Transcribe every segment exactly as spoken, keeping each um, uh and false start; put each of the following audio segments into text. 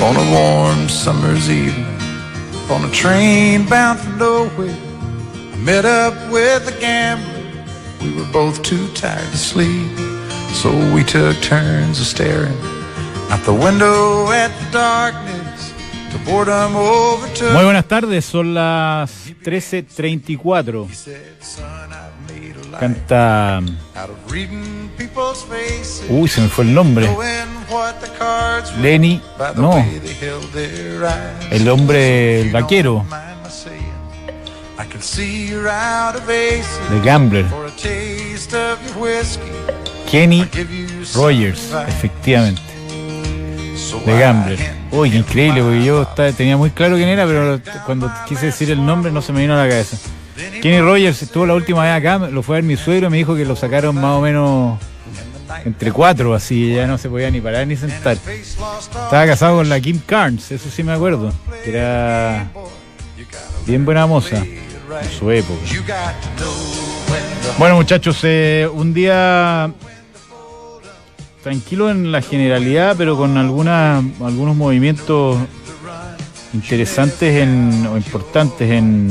on a warm summer's evening, on a train bound for nowhere, I met up with a gambler. We were both too tired to sleep, so we took turns of staring out the window at the darkness till boredom overtook. Muy buenas tardes, son las trece treinta y cuatro. Canta... Uy, se me fue el nombre. Lenny, no. El hombre, el vaquero. The Gambler. Kenny Rogers, efectivamente. The Gambler. Uy, qué increíble, porque yo estaba, tenía muy claro quién era, pero cuando quise decir el nombre no se me vino a la cabeza. Kenny Rogers estuvo la última vez acá, lo fue a ver mi suegro y me dijo que lo sacaron más o menos entre cuatro, así, ya no se podía ni parar ni sentar. Estaba casado con la Kim Carnes, eso sí me acuerdo, que era bien buena moza en su época. Bueno, muchachos, eh, un día tranquilo en la generalidad, pero con algunas, algunos movimientos interesantes en, o importantes en,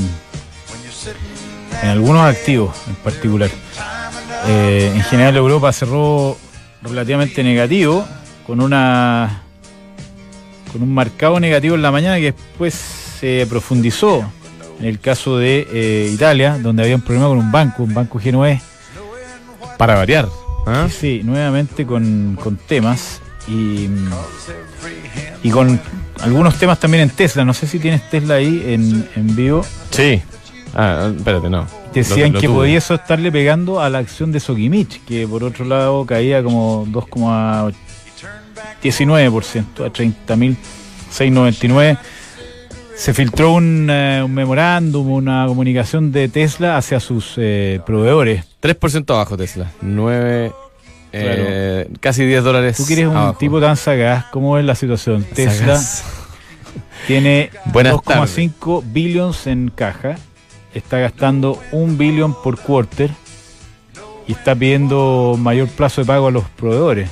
en algunos activos en particular. Eh, en general Europa cerró relativamente negativo, con una con un marcado negativo en la mañana que después se profundizó en el caso de eh, Italia, donde había un problema con un banco, un banco genovés. Para variar. ¿Ah? Sí, sí, nuevamente con, con temas y, y con algunos temas también en Tesla. No sé si tienes Tesla ahí en, en vivo. Sí. Ah, espérate, no. Decían lo, lo que tuve. podía eso estarle pegando a la acción de Sokimich, que por otro lado caía como dos coma diecinueve por ciento a treinta mil seiscientos noventa y nueve. Se filtró un, uh, un memorándum, una comunicación de Tesla hacia sus eh, proveedores. tres por ciento abajo Tesla. nueve, eh, claro. Casi diez dólares. Tú que eres un abajo. tipo tan sagaz, ¿cómo es la situación? Tesla Sagaz. Tiene Buenas dos coma cinco billones en caja, está gastando un billón por quarter y está pidiendo mayor plazo de pago a los proveedores.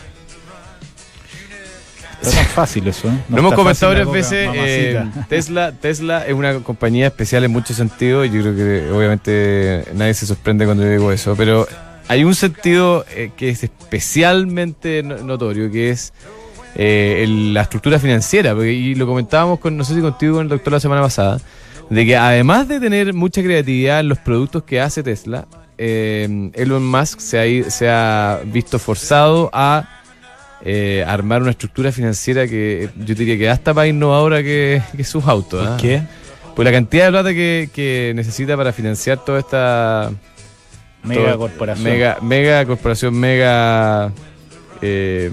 No es tan fácil eso, ¿eh? No Lo hemos comentado varias coca, veces. Eh, Tesla, Tesla es una compañía especial en muchos sentidos. Yo creo que obviamente nadie se sorprende cuando yo digo eso, pero hay un sentido eh, que es especialmente notorio, que es eh, el, la estructura financiera. Porque, y lo comentábamos con, no sé si contigo, con el doctor la semana pasada, de que además de tener mucha creatividad en los productos que hace Tesla, eh, Elon Musk se ha, se ha visto forzado a Eh, armar una estructura financiera que yo diría que hasta más innovadora que, que sus autos. ¿Por ¿eh? qué? Pues la cantidad de plata que, que necesita para financiar toda esta mega toda, corporación. Mega, mega corporación, mega eh,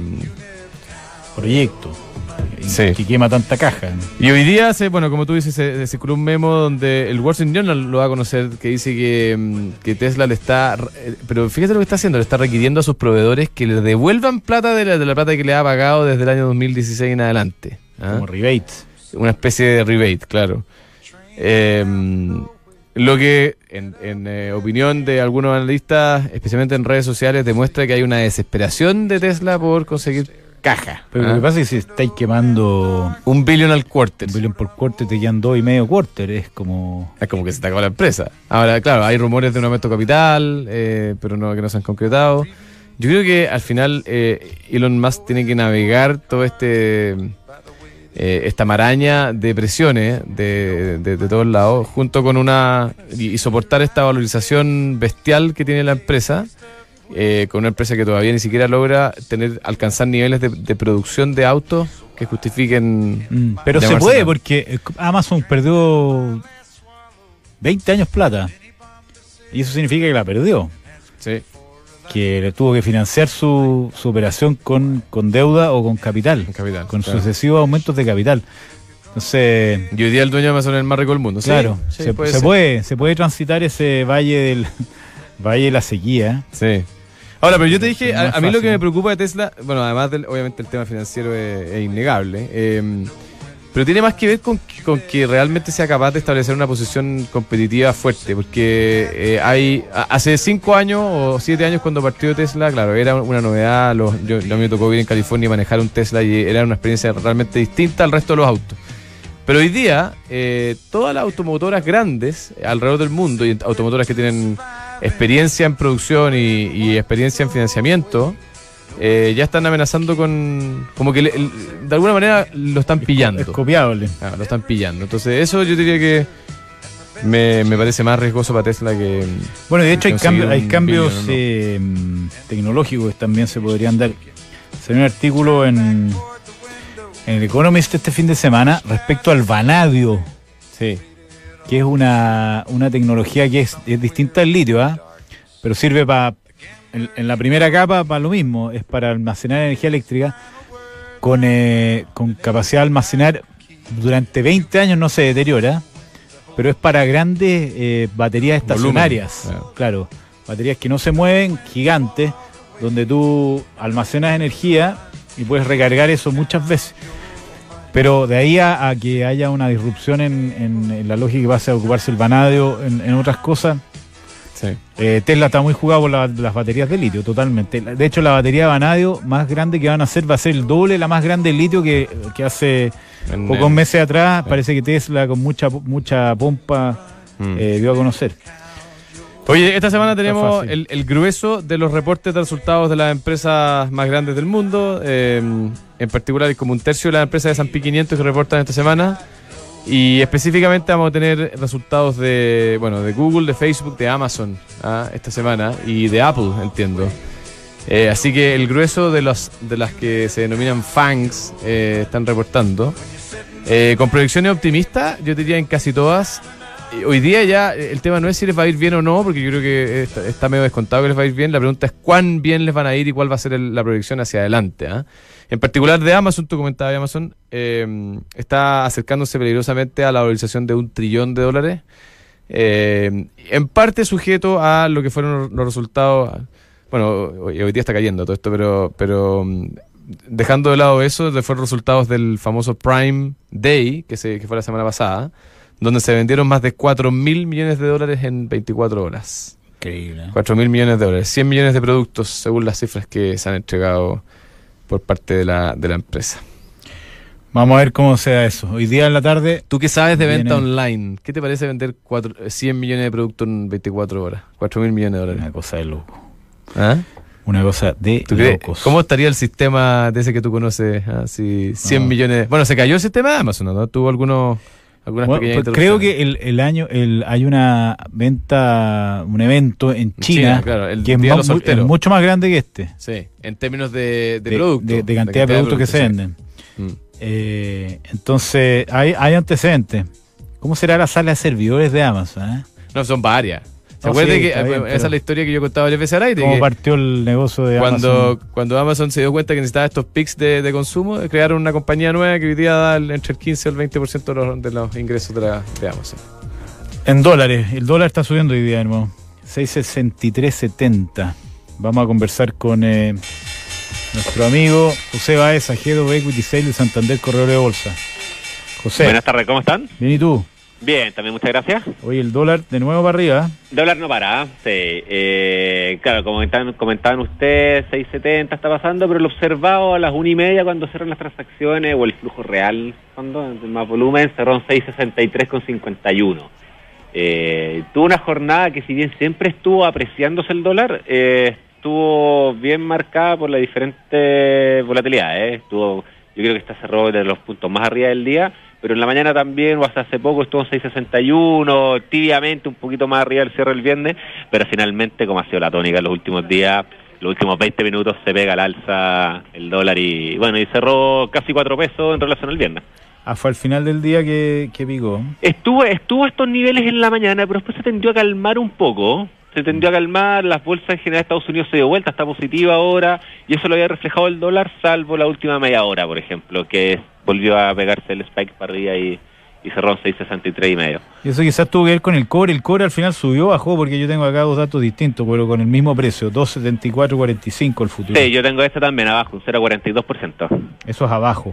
proyecto. Sí. Que quema tanta caja. Y hoy día, se, bueno, como tú dices, se, se circuló un memo donde el Wall Street Journal lo va a conocer, que dice que, que Tesla le está, pero fíjate lo que está haciendo, le está requiriendo a sus proveedores que le devuelvan plata de la, de la plata que le ha pagado desde el año dos mil dieciséis en adelante. ¿Ah? Como rebate. Una especie de rebate, claro. Eh, lo que, en, en eh, opinión de algunos analistas, especialmente en redes sociales, demuestra que hay una desesperación de Tesla por conseguir caja. Pero ¿Ah? lo que pasa es que si estáis quemando un billón al quarter. Un billón por quarter, te quedan dos y medio quarter. Es como. Es como que se te acabó la empresa. Ahora, claro, hay rumores de un aumento de capital, eh, pero no, que no se han concretado. Yo creo que al final eh, Elon Musk tiene que navegar todo este eh, esta maraña de presiones de, de, de todos lados, junto con una y, y soportar esta valorización bestial que tiene la empresa. Eh, con una empresa que todavía ni siquiera logra tener alcanzar niveles de, de producción de autos que justifiquen. Mm, pero se puede tal. Porque Amazon perdió veinte años plata y eso significa que la perdió. Sí. Que le tuvo que financiar su, su operación con, con deuda o con capital, con, capital, con claro. sucesivos aumentos de capital. Entonces, y hoy día el dueño de Amazon es el más rico del mundo. Claro, sí, se, sí, puede se puede se puede transitar ese valle del valle de la sequía. Sí. Ahora, pero yo te dije, no a, a mí fácil. lo que me preocupa de Tesla, bueno, además del, obviamente el tema financiero es, es innegable, eh, pero tiene más que ver con, con que realmente sea capaz de establecer una posición competitiva fuerte, porque eh, hay hace cinco años o siete años cuando partió Tesla, claro, era una novedad, los, yo, a mí me tocó vivir en California y manejar un Tesla y era una experiencia realmente distinta al resto de los autos. Pero hoy día, eh, todas las automotoras grandes alrededor del mundo y automotoras que tienen experiencia en producción y, y experiencia en financiamiento, Eh, ya están amenazando con... como que le, el, de alguna manera lo están pillando. Es copiable. Ah, lo están pillando. Entonces eso yo diría que me, me parece más riesgoso para Tesla que... Bueno, de hecho hay, cambio, hay cambios millón, ¿no? eh, tecnológicos que también se podrían dar. Salió un artículo en, en el Economist este fin de semana respecto al vanadio. Sí. Que es una, una tecnología que es, es distinta al litio, ¿ah? Pero sirve para... En, en la primera capa, para lo mismo, es para almacenar energía eléctrica con, eh, con capacidad de almacenar durante veinte años, no se deteriora, pero es para grandes eh, baterías estacionarias. Volumen, claro. claro, baterías que no se mueven, gigantes, donde tú almacenas energía y puedes recargar eso muchas veces. Pero de ahí a, a que haya una disrupción en, en, en la lógica que va a ocuparse el vanadio en, en otras cosas. Sí. Eh, Tesla está muy jugado por la, las baterías de litio, totalmente. De hecho, la batería de vanadio más grande que van a hacer va a ser el doble, la más grande del litio que, que hace en pocos el... meses atrás. Sí. Parece que Tesla con mucha mucha pompa mm. eh, dio a conocer. Oye, esta semana tenemos el, el grueso de los reportes de resultados de las empresas más grandes del mundo. Eh, en particular, hay como un tercio de las empresas de ese and pe quinientos que reportan esta semana. Y específicamente vamos a tener resultados de bueno de Google, de Facebook, de Amazon ¿ah? esta semana y de Apple, entiendo. Eh, así que el grueso de los de las que se denominan FANGs eh, están reportando. Eh, con proyecciones optimistas, yo diría en casi todas. Hoy día ya el tema no es si les va a ir bien o no, porque yo creo que está, está medio descontado que les va a ir bien. La pregunta es cuán bien les van a ir y cuál va a ser el, la proyección hacia adelante. ¿eh? En particular de Amazon, tú comentabas de Amazon, eh, está acercándose peligrosamente a la valorización de un trillón de dólares. Eh, en parte sujeto a lo que fueron los resultados. Bueno, hoy, hoy día está cayendo todo esto, pero, pero dejando de lado eso, fueron resultados del famoso Prime Day, que, se, que fue la semana pasada, donde se vendieron más de cuatro mil millones de dólares en veinticuatro horas. Increíble. cuatro mil millones de dólares. cien millones de productos, según las cifras que se han entregado por parte de la, de la empresa. Vamos a ver cómo se da eso. Hoy día en la tarde... ¿Tú qué sabes de venta viene... online? ¿Qué te parece vender cuatro, cien millones de productos en veinticuatro horas? cuatro mil millones de dólares. Una cosa de loco. ¿Ah? Una cosa de locos. ¿Cómo estaría el sistema de ese que tú conoces? ¿Ah? Si cien no. millones... Bueno, se cayó el sistema de Amazon, ¿no? ¿Tuvo algunos... Algunas bueno, pequeñas pues creo que el, el año el, hay una venta, un evento en China, China claro, el que es, más, es mucho más grande que este. Sí, en términos de, de, de productos. De, de, de cantidad de productos, productos que se venden. Sí. Mm. Eh, entonces, hay, hay antecedentes. ¿Cómo será la sala de servidores de Amazon? Eh? No, son varias. ¿Se no, acuerdan sí, que bien, esa es la historia que yo contaba varias veces al aire? ¿Cómo partió el negocio de cuando, Amazon? Cuando Amazon se dio cuenta que necesitaba estos pics de, de consumo, crearon una compañía nueva que hoy día da entre el quince y el veinte por ciento de los, de los ingresos de, la, de Amazon. En dólares, el dólar está subiendo hoy día, hermano. seis sesenta y tres setenta. Vamos a conversar con eh, nuestro amigo José Baez, Ajedo Equity Sale de Santander Corredor de Bolsa. José. Buenas tardes, ¿cómo están? Bien, ¿y tú? Bien, también muchas gracias. Oye, el dólar de nuevo para arriba. Dólar no para, sí. Eh, claro, como comentaban, comentaban ustedes, seis setenta está pasando, pero lo observado a las una y media cuando cerran las transacciones o el flujo real, cuando más volumen, cerró en seis sesenta y tres cincuenta y uno. Eh, tuvo una jornada que si bien siempre estuvo apreciándose el dólar, eh, estuvo bien marcada por la diferente volatilidad. Eh. Estuvo, yo creo que está cerró de los puntos más arriba del día, pero en la mañana también, o hasta hace poco, estuvo en seis sesenta y uno, tibiamente un poquito más arriba del cierre del viernes, pero finalmente, como ha sido la tónica en los últimos días, los últimos veinte minutos se pega al alza el dólar y bueno, y cerró casi cuatro pesos en relación al viernes. Ah, fue al final del día que, que picó. Estuvo, estuvo a estos niveles en la mañana, pero después se tendió a calmar un poco. Se tendió a calmar, las bolsas en general de Estados Unidos se dio vuelta, está positiva ahora, y eso lo había reflejado el dólar, salvo la última media hora, por ejemplo, que volvió a pegarse el spike para arriba y, y cerró en seis sesenta y tres y medio. Y eso quizás tuvo que ver con el cobre. El cobre al final subió, bajó, porque yo tengo acá dos datos distintos, pero con el mismo precio, dos setenta y cuatro cuarenta y cinco el futuro. Sí, yo tengo este también abajo, un cero coma cuarenta y dos por ciento. Eso es abajo.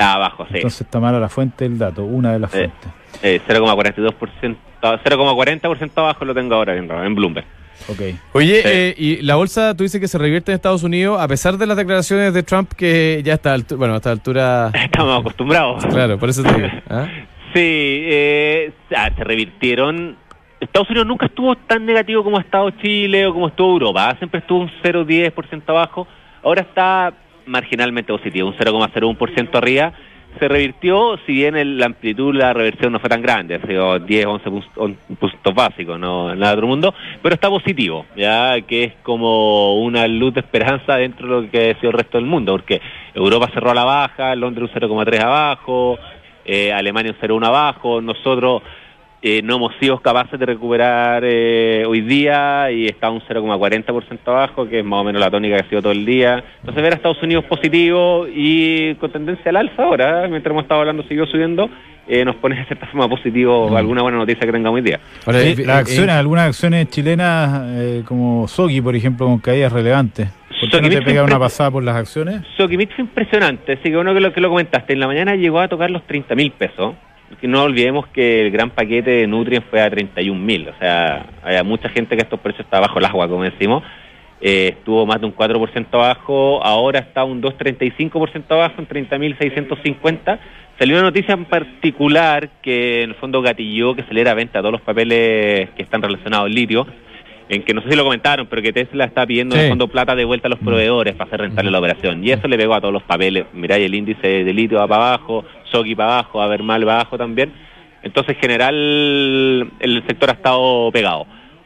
Está abajo, sí. Entonces está mala la fuente del dato, una de las eh, fuentes. Eh, cero coma cuarenta y dos por ciento, cero coma cuarenta por ciento abajo lo tengo ahora en, en Bloomberg. Okay. Oye, Sí. eh, y la bolsa, tú dices que se revierte en Estados Unidos, a pesar de las declaraciones de Trump, que ya está, altu- bueno, a esta altura... Estamos acostumbrados. Claro, por eso te digo. ¿Ah? Sí, eh, ah, se revirtieron. Estados Unidos nunca estuvo tan negativo como ha estado Chile o como estuvo Europa. Siempre estuvo un cero coma diez por ciento abajo. Ahora está marginalmente positivo, un cero coma cero uno por ciento arriba. Se revirtió, si bien el, la amplitud de la reversión no fue tan grande, ha sido diez, once puntos básicos, no nada de otro mundo, pero está positivo, ya que es como una luz de esperanza dentro de lo que ha sido el resto del mundo, porque Europa cerró a la baja, Londres un cero coma tres abajo, eh, Alemania un cero coma uno abajo, nosotros eh, no hemos sido capaces de recuperar eh, hoy día y está un cero coma cuarenta por ciento abajo, que es más o menos la tónica que ha sido todo el día. Entonces ver a Estados Unidos positivo y con tendencia al alza ahora, mientras hemos estado hablando siguió subiendo, eh, nos pone de cierta forma positivo mm. alguna buena noticia que tengamos hoy día. Ahora, Sí, eh, las eh, acciones, algunas acciones chilenas eh, como Soki, por ejemplo, con caídas relevantes. ¿Por qué no te pega una pasada por las acciones? Sokimich fue impresionante, así que bueno que lo, que lo comentaste, en la mañana llegó a tocar los treinta mil pesos. Que no olvidemos que el gran paquete de Nutrien fue a treinta y un mil, o sea, hay mucha gente que estos precios está bajo el agua, como decimos, eh, estuvo más de un cuatro por ciento abajo, ahora está un dos coma treinta y cinco por ciento abajo en treinta mil seiscientos cincuenta. Salió una noticia en particular que en el fondo gatilló que saliera a venta todos los papeles que están relacionados al litio, en que no sé si lo comentaron, pero que Tesla está pidiendo sí. en el fondo plata de vuelta a los proveedores para hacer rentable la operación, y eso le pegó a todos los papeles. Mirá, y el índice de litio va para abajo, Soki para abajo, a ver mal para abajo también. Entonces, en general, el sector ha estado pegado.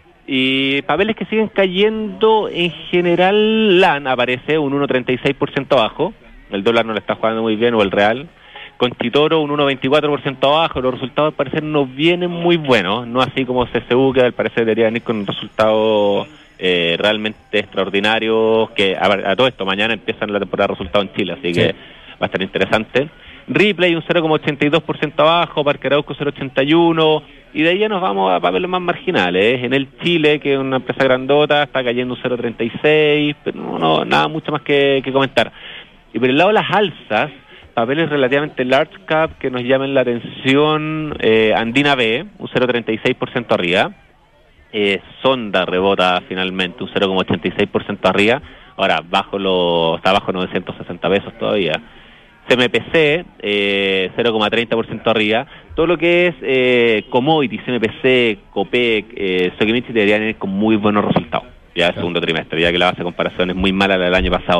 Y papeles que siguen cayendo, en general, L A N aparece un uno coma treinta y seis por ciento abajo, el dólar no le está jugando muy bien, o el real. Conchitoro un uno coma veinticuatro por ciento abajo, los resultados al parecer no vienen muy buenos, no así como C S U, que al parecer debería venir con resultados eh, realmente extraordinarios, que a, a todo esto, mañana empiezan la temporada de resultados en Chile, así sí. que va a estar interesante. Ripley un cero coma ochenta y dos por ciento abajo, Parque Arauco cero coma ochenta y uno, y de ahí ya nos vamos a papeles más marginales. En el Chile, que es una empresa grandota, está cayendo un cero coma treinta y seis, pero no, no nada mucho más que, que comentar. Y por el lado de las alzas, papeles relativamente large cap que nos llamen la atención, eh, Andina B, un cero coma treinta y seis por ciento arriba, eh, Sonda rebota finalmente, un cero coma ochenta y seis por ciento arriba, ahora bajo lo, está bajo novecientos sesenta pesos todavía. C M P C, eh, cero coma treinta por ciento arriba, todo lo que es eh, commodity, C M P C, Copec, eh, Sokimich deberían ir con muy buenos resultados, ya el claro. segundo trimestre, ya que la base de comparación es muy mala la del año pasado.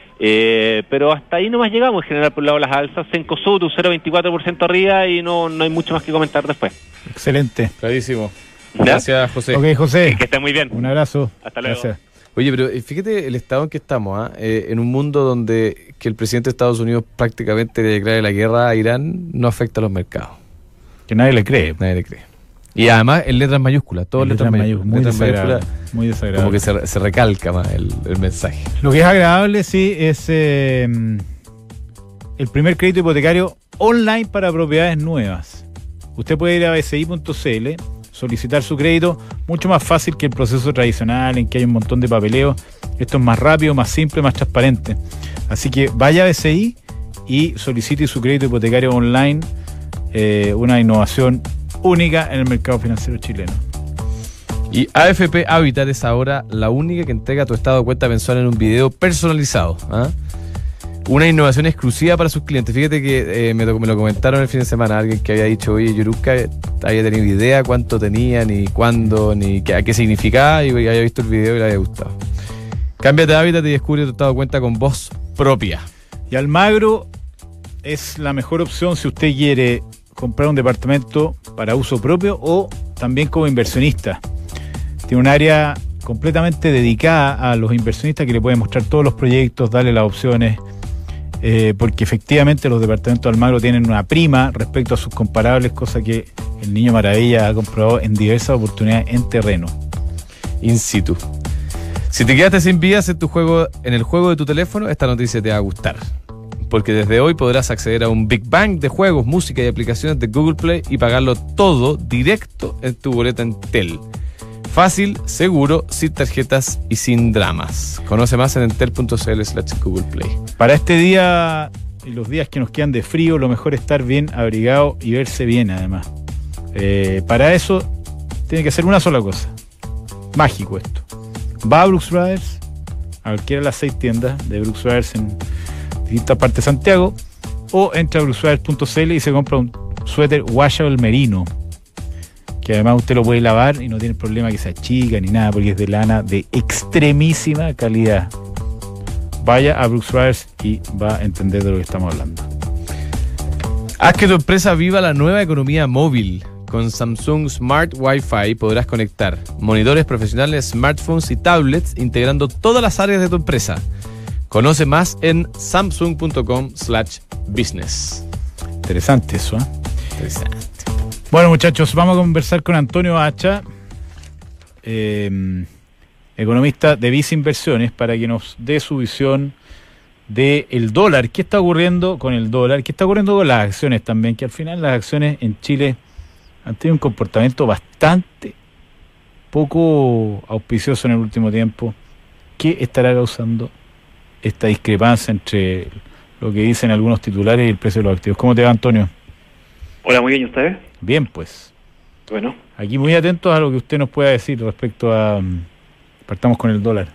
Eh, pero hasta ahí nomás llegamos en general por el lado de las alzas. Cencosud un cero coma veinticuatro por ciento arriba y no, no hay mucho más que comentar después. Excelente. Clarísimo. Gracias, José. Ok, José. Que, que esté muy bien. Un abrazo. Hasta luego. Gracias. Oye, pero fíjate el estado en que estamos, ¿eh? Eh, en un mundo donde que el presidente de Estados Unidos prácticamente declare la guerra a Irán no afecta a los mercados. Que nadie le cree. Nadie le cree. Y además en letras mayúsculas, todas letras, letras mayúsculas. Muy letras desagradable. mayúsculas. Muy desagradable. Como que se, se recalca más el, el mensaje. Lo que es agradable, sí, es eh, el primer crédito hipotecario online para propiedades nuevas. Usted puede ir a b c i punto c l, solicitar su crédito, mucho más fácil que el proceso tradicional en que hay un montón de papeleo. Esto es más rápido, más simple, más transparente. Así que vaya a B C I y solicite su crédito hipotecario online, eh, una innovación única en el mercado financiero chileno. Y A F P Habitat es ahora la única que entrega tu estado de cuenta mensual en un video personalizado. ¿Ah? Una innovación exclusiva para sus clientes. Fíjate que eh, me, lo, me lo comentaron el fin de semana alguien que había dicho, oye, yo nunca había tenido idea cuánto tenía, ni cuándo, ni qué, a qué significaba, y había visto el video y le había gustado. Cámbiate de Habitat y descubre tu estado de cuenta con voz propia. Y Almagro es la mejor opción si usted quiere comprar un departamento para uso propio o también como inversionista. Tiene un área completamente dedicada a los inversionistas que le pueden mostrar todos los proyectos, darle las opciones, eh, porque efectivamente los departamentos de Almagro tienen una prima respecto a sus comparables, cosa que el Niño Maravilla ha comprobado en diversas oportunidades en terreno. In situ. Si te quedaste sin vías en tu juego, en el juego de tu teléfono, esta noticia te va a gustar. Porque desde hoy podrás acceder a un Big Bang de juegos, música y aplicaciones de Google Play y pagarlo todo directo en tu boleta Entel. Fácil, seguro, sin tarjetas y sin dramas. Conoce más en entel punto c l slash Google Play. Para este día y los días que nos quedan de frío, lo mejor es estar bien abrigado y verse bien además. Eh, para eso tiene que hacer una sola cosa. Mágico esto. Va a Brooks Brothers, a cualquiera de las seis tiendas de Brooks Brothers en distintas partes de Santiago, o entra a brooks brothers punto c l y se compra un suéter washable merino, que además usted lo puede lavar y no tiene problema que se achica ni nada, porque es de lana de extremísima calidad. Vaya a Brooks Brothers y va a entender de lo que estamos hablando. Haz que tu empresa viva la nueva economía móvil. Con Samsung Smart Wi-Fi podrás conectar monitores profesionales, smartphones y tablets integrando todas las áreas de tu empresa. Conoce más en samsung punto com slash business. Interesante eso, ¿eh? Interesante. Bueno, muchachos, vamos a conversar con Antonio Hacha, eh, economista de Visa Inversiones, para que nos dé su visión del dólar. ¿Qué está ocurriendo con el dólar? ¿Qué está ocurriendo con las acciones también? Que al final las acciones en Chile han tenido un comportamiento bastante poco auspicioso en el último tiempo. ¿Qué estará causando esta discrepancia entre lo que dicen algunos titulares y el precio de los activos? ¿Cómo te va, Antonio? Hola, muy bien, ¿y ustedes? Bien, pues. Bueno. Aquí muy atentos a lo que usted nos pueda decir respecto a... Partamos con el dólar.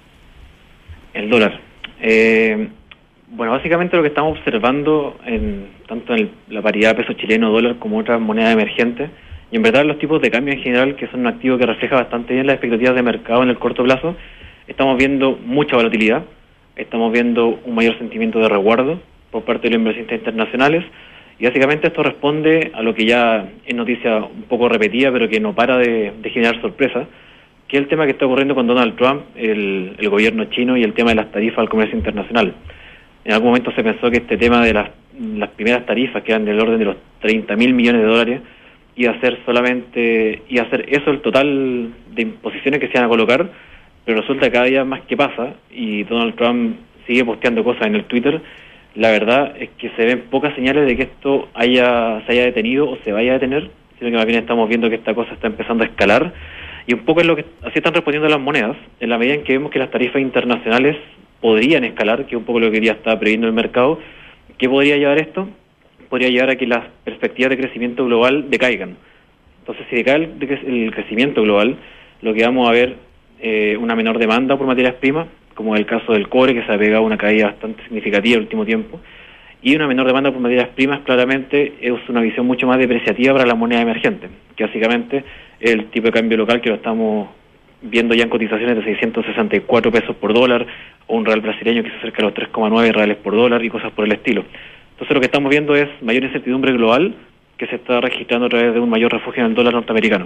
El dólar. Eh, bueno, básicamente lo que estamos observando, en tanto en el, la paridad peso chileno-dólar como otras monedas emergentes, y en verdad los tipos de cambio en general, que son un activo que refleja bastante bien las expectativas de mercado en el corto plazo, estamos viendo mucha volatilidad, estamos viendo un mayor sentimiento de resguardo por parte de los inversionistas internacionales, y básicamente esto responde a lo que ya es noticia un poco repetida, pero que no para de, de generar sorpresa, que es el tema que está ocurriendo con Donald Trump, el, el gobierno chino y el tema de las tarifas al comercio internacional. En algún momento se pensó que este tema de las, las primeras tarifas, que eran del orden de los treinta mil millones de dólares, iba a ser solamente, iba a ser eso el total de imposiciones que se iban a colocar, pero resulta que cada día más que pasa, y Donald Trump sigue posteando cosas en el Twitter. La verdad es que se ven pocas señales de que esto haya se haya detenido o se vaya a detener, sino que más bien estamos viendo que esta cosa está empezando a escalar, y un poco es lo que así están respondiendo las monedas, en la medida en que vemos que las tarifas internacionales podrían escalar, que es un poco lo que ya estaba previendo el mercado. ¿Qué podría llevar esto? Podría llevar a que las perspectivas de crecimiento global decaigan. Entonces, si decae el, el crecimiento global, lo que vamos a ver eh, una menor demanda por materias primas, como es el caso del cobre, que se ha pegado una caída bastante significativa en el último tiempo, y una menor demanda por materias primas, claramente es una visión mucho más depreciativa para la moneda emergente, que básicamente es el tipo de cambio local que lo estamos viendo ya en cotizaciones de seiscientos sesenta y cuatro pesos por dólar, o un real brasileño que se acerca a los tres coma nueve reales por dólar y cosas por el estilo. Entonces lo que estamos viendo es mayor incertidumbre global que se está registrando a través de un mayor refugio en el dólar norteamericano.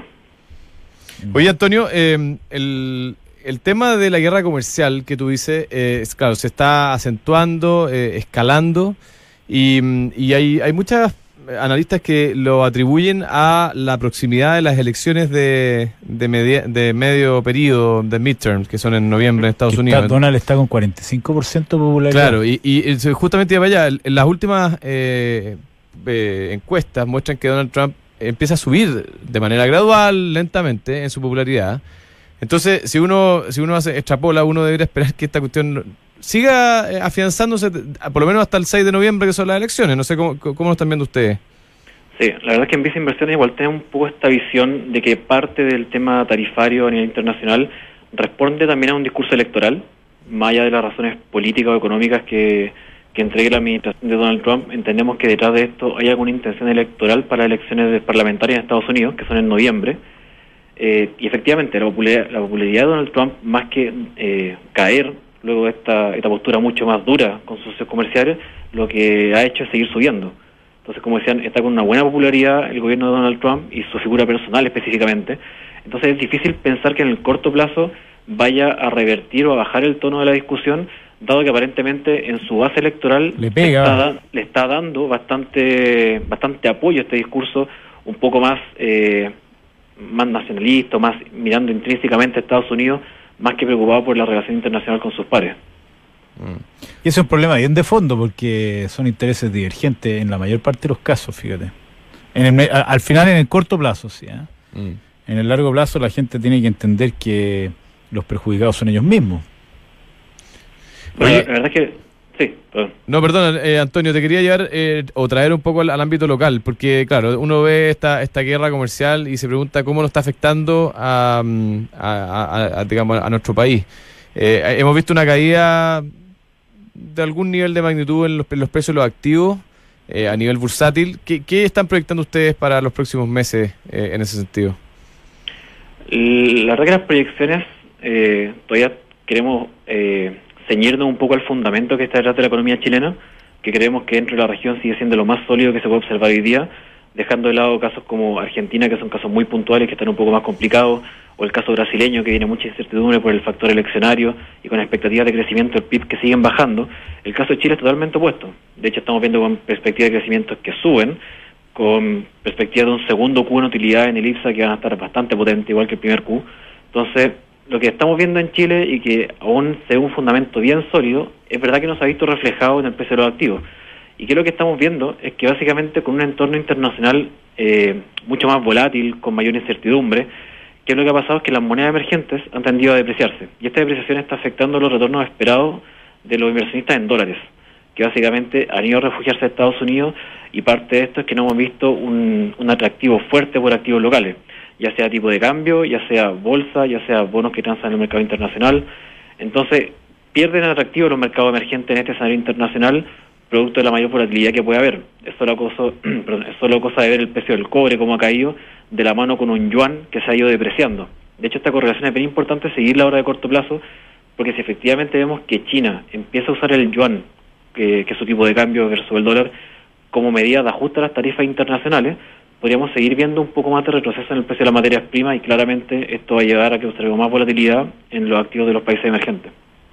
Oye, Antonio, eh, el, el tema de la guerra comercial que tú dices, eh, es, claro, se está acentuando, eh, escalando, y, y hay, hay muchas analistas que lo atribuyen a la proximidad de las elecciones de, de, media, de medio periodo, de midterms, que son en noviembre en Estados está, Unidos. Donald está con cuarenta y cinco por ciento de popularidad. Claro, y, y justamente iba allá, en las últimas eh, eh, encuestas muestran que Donald Trump empieza a subir de manera gradual, lentamente, en su popularidad. Entonces, si uno si uno hace extrapola, uno debería esperar que esta cuestión siga afianzándose por lo menos hasta el seis de noviembre, que son las elecciones. No sé cómo, cómo lo están viendo ustedes. Sí, la verdad es que en Visa Inversiones igual tenemos un poco esta visión de que parte del tema tarifario a nivel internacional responde también a un discurso electoral, más allá de las razones políticas o económicas que, que entregue la administración de Donald Trump. Entendemos que detrás de esto hay alguna intención electoral para elecciones parlamentarias en Estados Unidos, que son en noviembre. Eh, y efectivamente, la popularidad, la popularidad de Donald Trump, más que eh, caer luego de esta, esta postura mucho más dura con sus socios comerciales, lo que ha hecho es seguir subiendo. Entonces, como decían, está con una buena popularidad el gobierno de Donald Trump y su figura personal específicamente. Entonces es difícil pensar que en el corto plazo vaya a revertir o a bajar el tono de la discusión, dado que aparentemente en su base electoral le, pega. Le, está, le está dando bastante bastante apoyo a este discurso un poco más eh, más nacionalista, más mirando intrínsecamente a Estados Unidos, más que preocupado por la relación internacional con sus pares. Y eso es un problema bien de fondo, porque son intereses divergentes en la mayor parte de los casos, fíjate. En el, al final, en el corto plazo, sí. ¿eh? Mm. En el largo plazo, la gente tiene que entender que los perjudicados son ellos mismos. Bueno, la verdad es que Sí, perdón. No, perdón, eh, Antonio, te quería llevar eh, o traer un poco al, al ámbito local, porque claro, uno ve esta esta guerra comercial y se pregunta cómo nos está afectando a, a, a, a, digamos, a nuestro país. Eh, hemos visto una caída de algún nivel de magnitud en los, en los precios de los activos eh, a nivel bursátil. ¿Qué, ¿Qué están proyectando ustedes para los próximos meses eh, en ese sentido? La verdad que las proyecciones eh, todavía queremos eh, ceñirnos un poco al fundamento que está detrás de la economía chilena, que creemos que dentro de la región sigue siendo lo más sólido que se puede observar hoy día, dejando de lado casos como Argentina, que son casos muy puntuales, que están un poco más complicados, o el caso brasileño, que tiene mucha incertidumbre por el factor eleccionario y con expectativas de crecimiento del P I B que siguen bajando. El caso de Chile es totalmente opuesto. De hecho, estamos viendo con perspectivas de crecimiento que suben, con perspectiva de un segundo Q en utilidad en el I P S A que van a estar bastante potente, igual que el primer Q. Entonces, lo que estamos viendo en Chile y que aún se ve un fundamento bien sólido, es verdad que no se ha visto reflejado en el precio de los activos. Y que lo que estamos viendo es que básicamente con un entorno internacional eh, mucho más volátil, con mayor incertidumbre, que lo que ha pasado es que las monedas emergentes han tendido a depreciarse. Y esta depreciación está afectando los retornos esperados de los inversionistas en dólares, que básicamente han ido a refugiarse a Estados Unidos, y parte de esto es que no hemos visto un, un atractivo fuerte por activos locales, ya sea tipo de cambio, ya sea bolsa, ya sea bonos que transan en el mercado internacional. Entonces, pierden atractivo los mercados emergentes en este escenario internacional, producto de la mayor volatilidad que puede haber. Es solo cosa, perdón, es solo cosa de ver el precio del cobre, cómo ha caído, de la mano con un yuan que se ha ido depreciando. De hecho, esta correlación es bien importante seguirla ahora de corto plazo, porque si efectivamente vemos que China empieza a usar el yuan, que, que es su tipo de cambio versus el dólar, como medida de ajuste a las tarifas internacionales, podríamos seguir viendo un poco más de retroceso en el precio de las materias primas, y claramente esto va a llevar a que observemos más volatilidad en los activos de los países emergentes.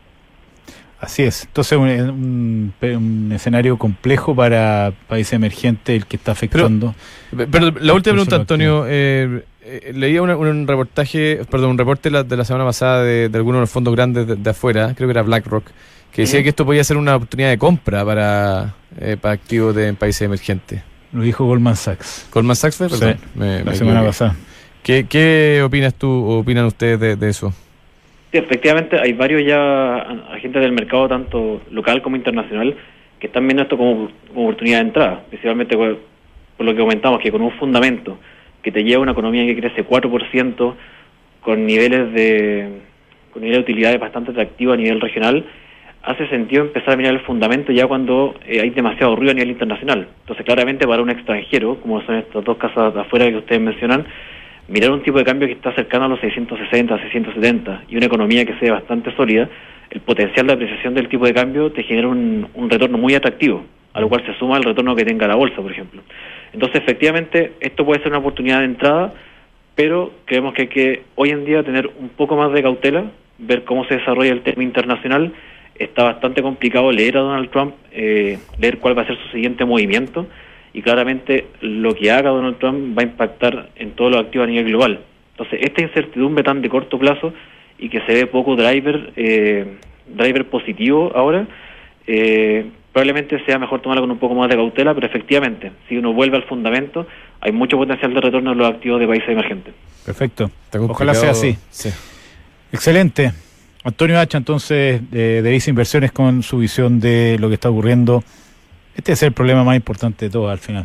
Así es. Entonces, un, un, un escenario complejo para países emergentes, el que está afectando. Pero, pero la última pregunta, Antonio. Eh, eh, leía una, un reportaje, perdón, un reporte la, de la semana pasada de, de algunos de los fondos grandes de, de afuera, creo que era BlackRock, que decía uh-huh. que esto podía ser una oportunidad de compra para, eh, para activos de en países emergentes. Lo dijo Goldman Sachs. ¿Goldman Sachs fue? Perdón, sí, me, la me semana equivoqué. pasada. ¿Qué, ¿Qué opinas tú o opinan ustedes de, de eso? Sí, efectivamente hay varios ya agentes del mercado, tanto local como internacional, que están viendo esto como, como oportunidad de entrada, principalmente por, por lo que comentamos, que con un fundamento que te lleva a una economía que crece cuatro por ciento, con niveles de con niveles de utilidades bastante atractivos a nivel regional, hace sentido empezar a mirar el fundamento ya cuando eh, hay demasiado ruido a nivel internacional. Entonces, claramente para un extranjero, como son estas dos casas de afuera que ustedes mencionan, mirar un tipo de cambio que está cercano a los seiscientos sesenta, seiscientos setenta y una economía que sea bastante sólida, el potencial de apreciación del tipo de cambio te genera un, un retorno muy atractivo, a lo cual se suma el retorno que tenga la bolsa, por ejemplo. Entonces, efectivamente, esto puede ser una oportunidad de entrada, pero creemos que hay que hoy en día tener un poco más de cautela, ver cómo se desarrolla el tema internacional. Está bastante complicado leer a Donald Trump, eh, leer cuál va a ser su siguiente movimiento, y claramente lo que haga Donald Trump va a impactar en todos los activos a nivel global. Entonces, esta incertidumbre tan de corto plazo y que se ve poco driver eh, driver positivo ahora, eh, probablemente sea mejor tomarlo con un poco más de cautela, pero efectivamente, si uno vuelve al fundamento, hay mucho potencial de retorno en los activos de países emergentes. Perfecto. Ojalá sea así. Sí. Excelente. Antonio Hacha, entonces, de, de Visa Inversiones, con su visión de lo que está ocurriendo. Este es el problema más importante de todo al final,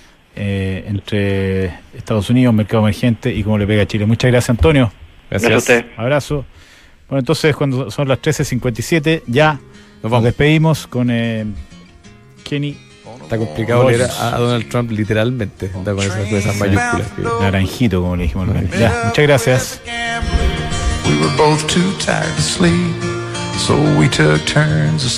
eh, entre Estados Unidos, mercado emergente y cómo le pega a Chile. Muchas gracias, Antonio. Gracias. Gracias a usted. Abrazo. Bueno, entonces, cuando son las trece cincuenta y siete, ya nos, nos despedimos con eh, Kenny. Está complicado leer a, a Donald Trump literalmente, está con esas, con esas mayúsculas. Que... Naranjito, como le dijimos. Ya, muchas gracias. We were both too tired to sleep, so we took turns